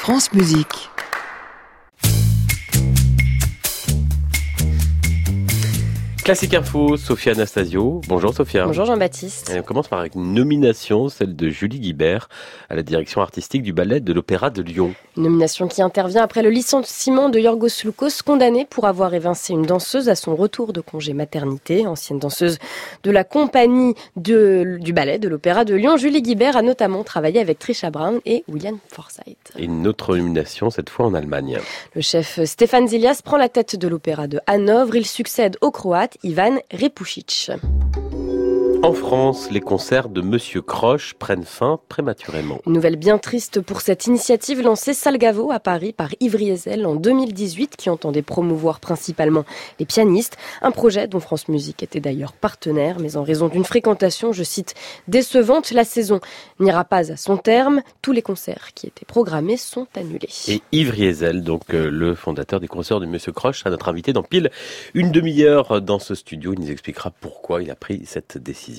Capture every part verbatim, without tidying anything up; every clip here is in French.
France Musique. Classique Info, Sophia Anastasio. Bonjour Sophia. Bonjour Jean-Baptiste. Et on commence par une nomination, celle de Julie Guibert, à la direction artistique du ballet de l'Opéra de Lyon. Une nomination qui intervient après le licenciement de Yorgos Loukos, condamné pour avoir évincé une danseuse à son retour de congé maternité. Ancienne danseuse de la compagnie de, du ballet de l'Opéra de Lyon, Julie Guibert a notamment travaillé avec Trisha Brown et William Forsythe. Et une autre nomination, cette fois en Allemagne. Le chef Stefan Zilias prend la tête de l'Opéra de Hanovre. Il succède au Croate Ivan Repušić. En France, les concerts de Monsieur Croche prennent fin prématurément. Une nouvelle bien triste pour cette initiative lancée Salgavo à Paris par Yves Riesel en deux mille dix-huit qui entendait promouvoir principalement les pianistes. Un projet dont France Musique était d'ailleurs partenaire, mais en raison d'une fréquentation, je cite, décevante, la saison n'ira pas à son terme. Tous les concerts qui étaient programmés sont annulés. Et Yves Riesel, donc euh, le fondateur des concerts de Monsieur Croche, sera notre invité dans pile une demi-heure dans ce studio. Il nous expliquera pourquoi il a pris cette décision.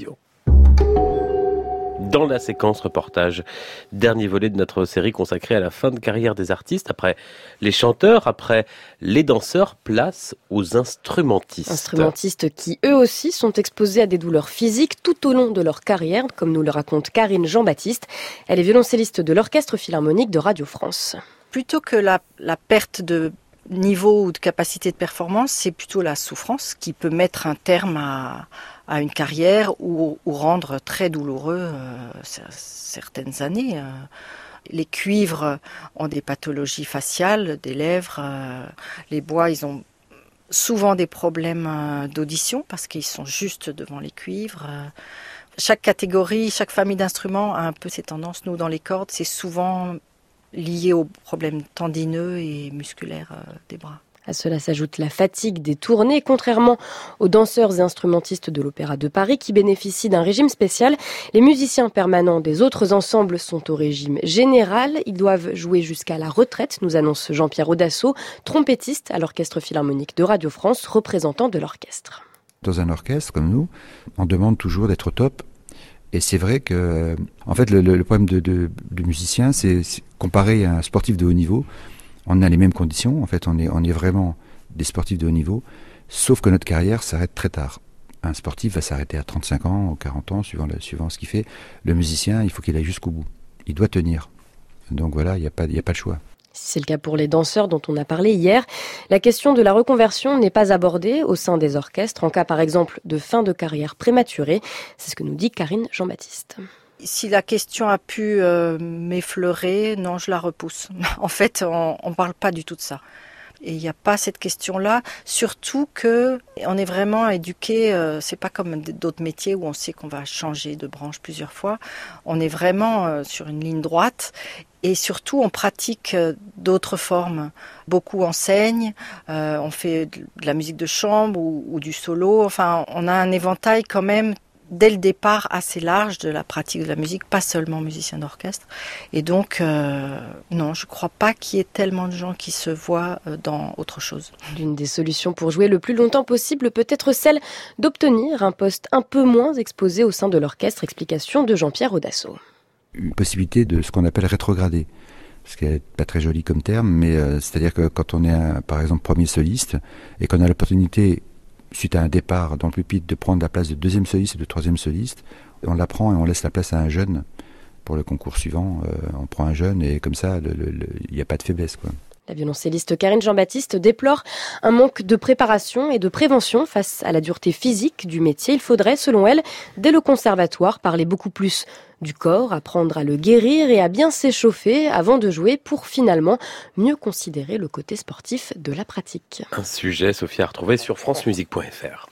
Dans la séquence reportage, dernier volet de notre série consacrée à la fin de carrière des artistes, après les chanteurs, après les danseurs, place aux instrumentistes. Instrumentistes qui, eux aussi, sont exposés à des douleurs physiques tout au long de leur carrière, comme nous le raconte Karine Jean-Baptiste. Elle est violoncelliste de l'Orchestre Philharmonique de Radio France. Plutôt que la, la perte de niveau ou de capacité de performance, c'est plutôt la souffrance qui peut mettre un terme à, à une carrière ou, ou rendre très douloureux euh, certaines années. Euh, les cuivres ont des pathologies faciales, des lèvres. Euh, les bois, ils ont souvent des problèmes euh, d'audition parce qu'ils sont juste devant les cuivres. Euh, chaque catégorie, chaque famille d'instruments a un peu ces tendances. Nous, dans les cordes, c'est souvent lié aux problèmes tendineux et musculaires euh, des bras. À cela s'ajoute la fatigue des tournées. Contrairement aux danseurs et instrumentistes de l'Opéra de Paris qui bénéficient d'un régime spécial, les musiciens permanents des autres ensembles sont au régime général. Ils doivent jouer jusqu'à la retraite, nous annonce Jean-Pierre Audasso, trompettiste à l'Orchestre Philharmonique de Radio France, représentant de l'orchestre. Dans un orchestre comme nous, on demande toujours d'être au top. Et c'est vrai que, en fait, le, le problème de, de, de musicien, c'est, c'est comparé à un sportif de haut niveau, on a les mêmes conditions. En fait, on est, on est vraiment des sportifs de haut niveau, sauf que notre carrière s'arrête très tard. Un sportif va s'arrêter à trente-cinq ans ou quarante ans, suivant, le, suivant ce qu'il fait. Le musicien, il faut qu'il aille jusqu'au bout. Il doit tenir. Donc voilà, il n'y a pas, il n'y a pas de choix. C'est le cas pour les danseurs dont on a parlé hier. La question de la reconversion n'est pas abordée au sein des orchestres, en cas par exemple de fin de carrière prématurée. C'est ce que nous dit Karine Jean-Baptiste. Si la question a pu euh, m'effleurer, non, je la repousse. En fait, on ne parle pas du tout de ça. Et il n'y a pas cette question-là, surtout que on est vraiment éduqué, euh, c'est pas comme d'autres métiers où on sait qu'on va changer de branche plusieurs fois. On est vraiment euh, sur une ligne droite et surtout on pratique euh, d'autres formes. Beaucoup enseignent, euh, on fait de la musique de chambre ou, ou du solo. Enfin, on a un éventail quand même dès le départ assez large de la pratique de la musique, pas seulement musicien d'orchestre. Et donc, euh, non, je ne crois pas qu'il y ait tellement de gens qui se voient dans autre chose. L'une des solutions pour jouer le plus longtemps possible peut être celle d'obtenir un poste un peu moins exposé au sein de l'orchestre. Explication de Jean-Pierre Audasso. Une possibilité de ce qu'on appelle rétrograder. Ce qui n'est pas très joli comme terme, mais euh, c'est-à-dire que quand on est, un, par exemple, premier soliste et qu'on a l'opportunité suite à un départ dans le pupitre, de prendre la place de deuxième soliste et de troisième soliste, on la prend et on laisse la place à un jeune. Pour le concours suivant, euh, on prend un jeune et comme ça, il n'y a pas de faiblesse, quoi. La violoncelliste Karine Jean-Baptiste déplore un manque de préparation et de prévention face à la dureté physique du métier. Il faudrait, selon elle, dès le conservatoire, parler beaucoup plus du corps, apprendre à le guérir et à bien s'échauffer avant de jouer pour finalement mieux considérer le côté sportif de la pratique. Un sujet, Sophia, à retrouver sur francemusique point f r.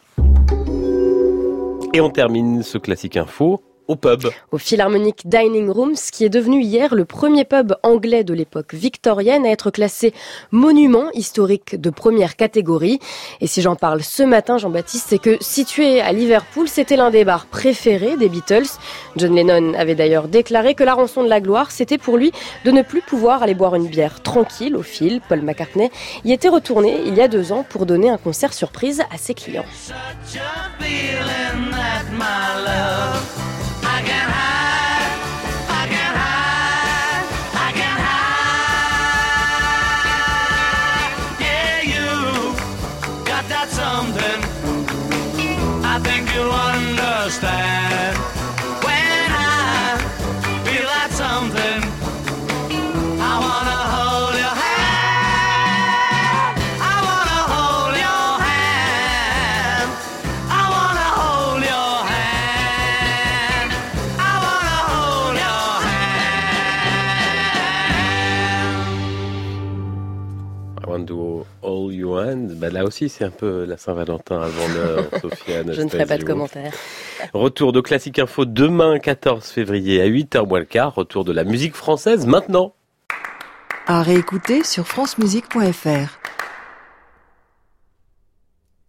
Et on termine ce classique info au pub. Au Philharmonic Dining Rooms, qui est devenu hier le premier pub anglais de l'époque victorienne à être classé monument historique de première catégorie. Et si j'en parle ce matin, Jean-Baptiste, c'est que situé à Liverpool, c'était l'un des bars préférés des Beatles. John Lennon avait d'ailleurs déclaré que la rançon de la gloire, c'était pour lui de ne plus pouvoir aller boire une bière tranquille au Phil. Paul McCartney y était retourné il y a deux ans pour donner un concert surprise à ses clients. I can hide, I can hide, I can hide. loin. Bah là aussi, c'est un peu la Saint-Valentin avant l'heure, Sophia. Je ne ferai pas de commentaires. Retour de Classique Info demain, quatorze février à huit heures moins le quart. Retour de la musique française maintenant. À réécouter sur francemusique point f r.